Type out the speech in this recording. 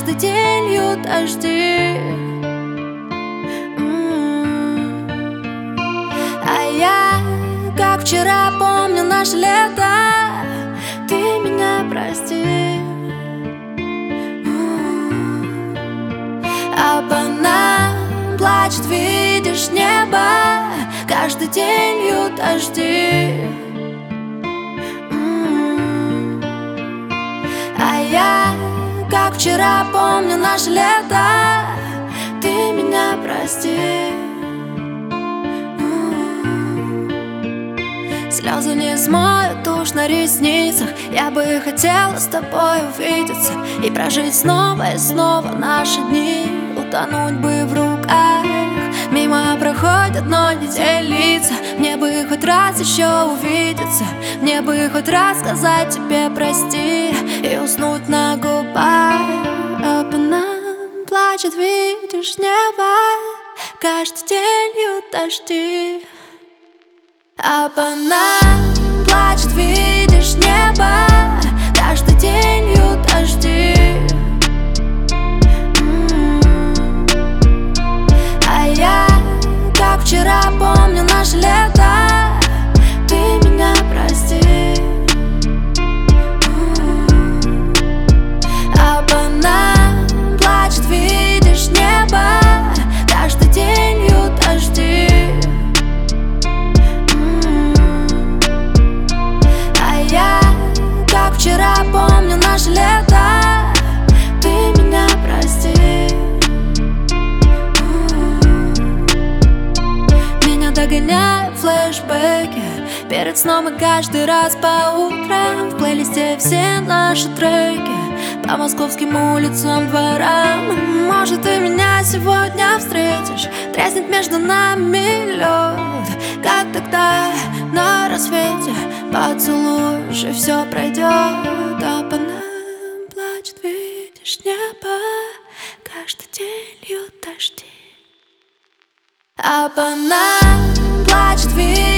каждый день льют дожди. А я, как вчера, помню наше лето. Ты меня прости. А по нам плачет, видишь, небо. Каждый день льют дожди. А я, как вчера, помню наше лето. Ты меня прости. Слезы не смоют тушь на ресницах. Я бы хотела с тобой увидеться и прожить снова и снова наши дни. Утонуть бы в руках. Мимо проходят, но не те лица. Мне бы хоть раз еще увидеться. Мне бы хоть раз сказать тебе прости и уснуть на губах. А по нам плачет, видишь, небо. Каждый день льют дожди. А по нам плачет, видишь, небо. Каждый день льют дожди. А я, как вчера, помню наше лето. Ты меня прости. А по нам плачет, видишь, небо. Каждый день льют дожди. Как вчера, помню наше лето. Ты меня прости. Меня догоняют флешбеки перед сном и каждый раз по утрам. В плейлисте все наши треки по московским улицам, дворам. Может, ты меня сегодня встретишь. Треснет между нами лед, как тогда на рассвете. Поцелуешь, и все пройдет. А по нам плачет, видишь, небо. Каждый день льют дожди. А по нам плачет, видишь.